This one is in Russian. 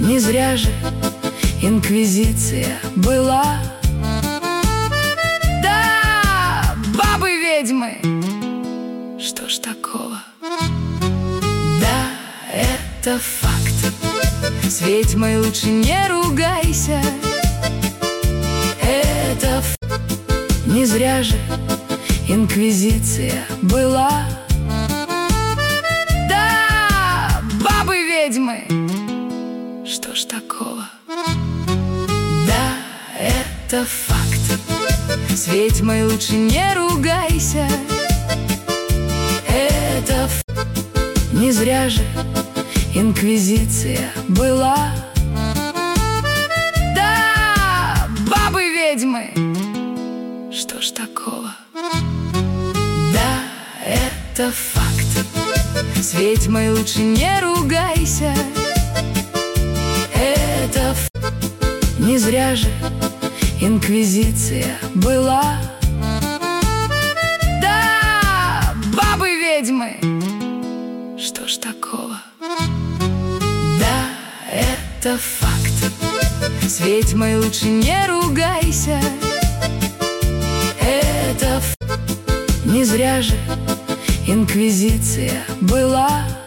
Не зря же инквизиция была. Да, бабы-ведьмы, что ж такого? Да, это факт. С ведьмой лучше не ругайся. Это не зря же инквизиция была. Да, бабы-ведьмы, что ж такого? Да, это факт. С ведьмой лучше не ругайся. Это не зря же инквизиция была. Да, бабы-ведьмы, что ж такого? Да, это факт. С ведьмой лучше не ругайся. Это не зря же инквизиция была. Да, бабы-ведьмы, что ж такого? Да, это факт. С ведьмой лучше не ругайся. Это не зря же инквизиция была.